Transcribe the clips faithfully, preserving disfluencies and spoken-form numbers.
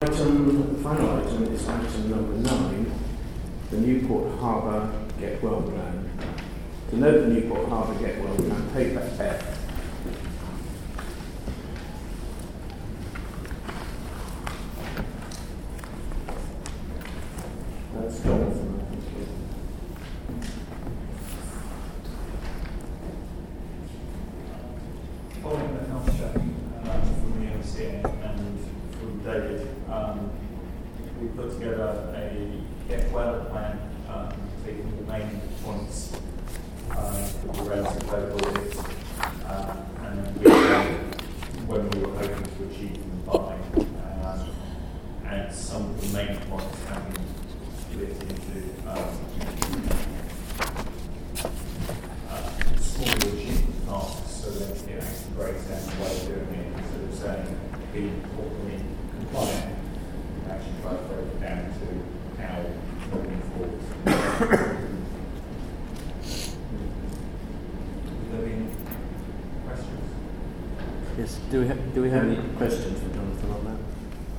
item, the final item is item number nine, the Newport Harbour Get Well Plan. To note the Newport Harbour Get Well Plan, paper F. That's Jonathan, I think. Following the health check uh, from the M C A and from David, um, we put together a Get Well plan, um, taking the main points uh, that we raised in both audits, uh, and then we, um, when we were hoping to achieve them by, uh, and some of the main points have been split into um, uh, smaller achievement tasks, so that it actually breaks down the way of doing it. Instead of saying be properly compliant, we actually try to break it down to how moving forward. Have there been questions? Yes, do we, ha- do we have any questions for Jonathan on that?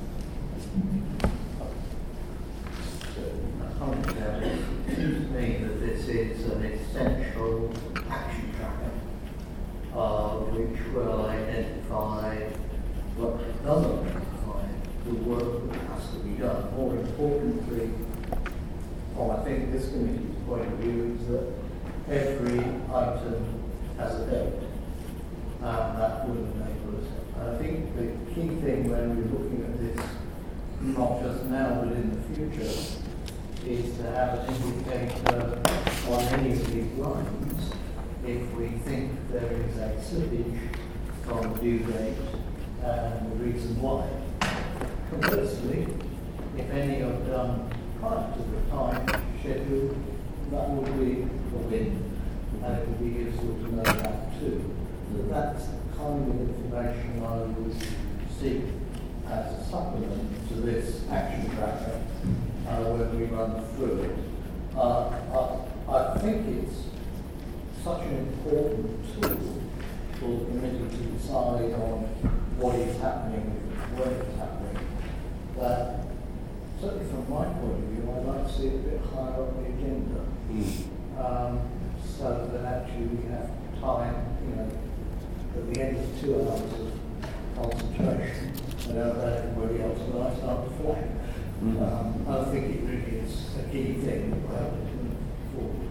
It seems to me that this is an essential action tracker, uh, which will identify, well, does identify the work that has to be done. More importantly, well, I think this committee's point of view is that every item has a date, and that will enable us. I think the key thing when we're looking at this, not just now but in the future, is to have an indicator on any of these lines if we think there is a slippage from due date and the reason why. Conversely, if any are done prior to the time schedule, that will be a win, and it will be useful to know that too. So that's the kind of information I would seek as a supplement to this action tracker uh, when we run through it. Uh, I, I think it's such an important tool for the committee to decide on what is happening, when it's happening, that certainly from my point of view, I'd like to see it a bit higher up the agenda. Mm. Um, so that actually we have time, you know, at the end of two hours of concentration, and don't let everybody else and I start to flag. Mm. Um, I think it really is a key thing about it forward.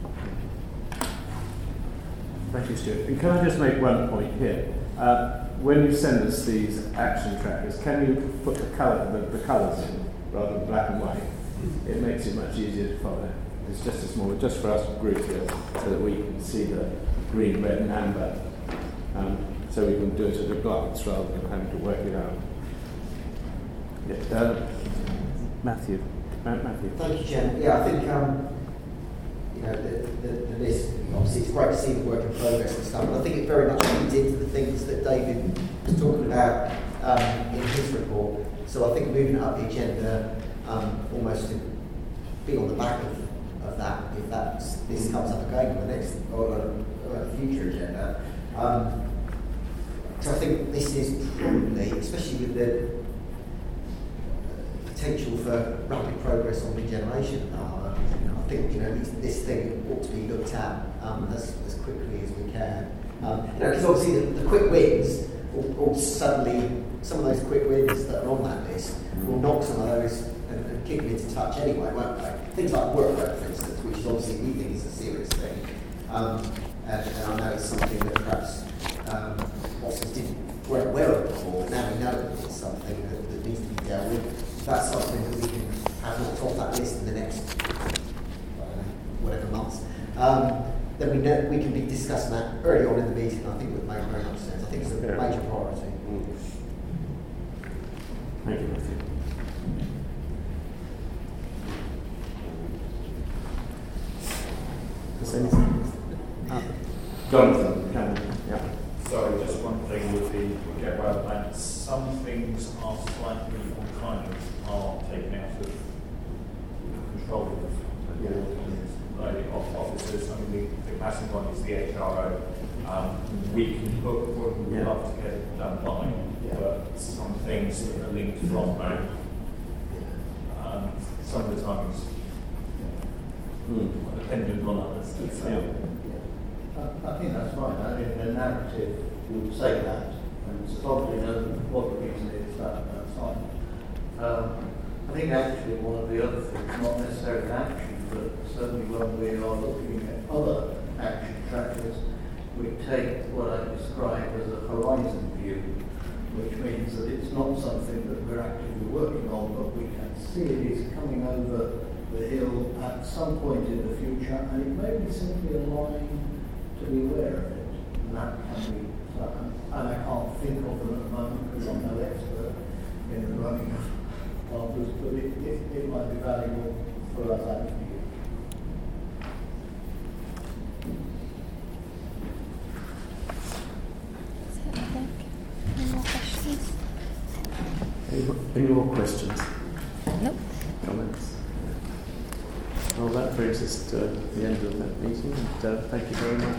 Thank you, Stuart. And can I just make one point here? Uh, when you send us these action trackers, can you put the colour, the, the colours in rather than black and white? It makes it much easier to follow. It's just a small, just for us groups here, so that we can see the green, red, and amber. Um, so we can do it at a glance rather than having to work it out. Yeah, uh, Matthew. Uh, Matthew. Thank you, Chairman. Yeah, I think um, you know the, the, the list. Obviously, it's great to see the work in progress and stuff, but I think it very much feeds into the things that David was talking about um, in his report. So I think moving it up the agenda um, almost to be on the back of, of that, if that's, this comes up again on the next or, or a future agenda. Um, so I think this is probably, especially with the potential for rapid progress on regeneration. Uh, I think you know this, this thing ought to be looked at um, as, as quickly as we can. Um, you know, because obviously the, the quick wins will, will suddenly, some of those quick wins that are on that list will knock some of those and, and kick them into touch anyway, won't they? Things like work rate, for instance, which is obviously we think is a serious thing. Um, and, and I know it's something that perhaps um, officers didn't weren't aware of before. Now we know that it's something that, that needs to be dealt with. That's something that we can have knocked off that list in the next I don't know, whatever months. Um, then we know we can be discussing that early on in the meeting. I think it would make very much sense. I think it's a yeah. major priority. Mm. Thank you, Matthew. Is anything? Ah. Jonathan, can yeah. Sorry, just one thing with the Get Well plan. Some things are slightly or kind of are taken out of control of the board and the officers. I mean, the, the classic one is the H R O. Um, we can put what we would yeah. love to get it done by, yeah. but some things that are linked from that some of the times Mm. dependent on others. So, Yeah. I, I think that's fine. I mean, the narrative would say that, and it's probably know what the reason is, that, that's fine. Um, I think actually one of the other things, not necessarily action, but certainly when we are looking at other action trackers, we take what I describe as a horizon view, which means that it's not something that we're actively working on, but we can see it is coming over the hill at some point in the future, and it may be simply a line to be aware of it. And that can be, and I can't think of them at the moment because I'm no expert in the running of barbers, but it, it, it might be valuable for us actually. Any more questions? Any, mo- any more questions? Nope. Comments? Well, that brings us to the end of that meeting, and uh, thank you very much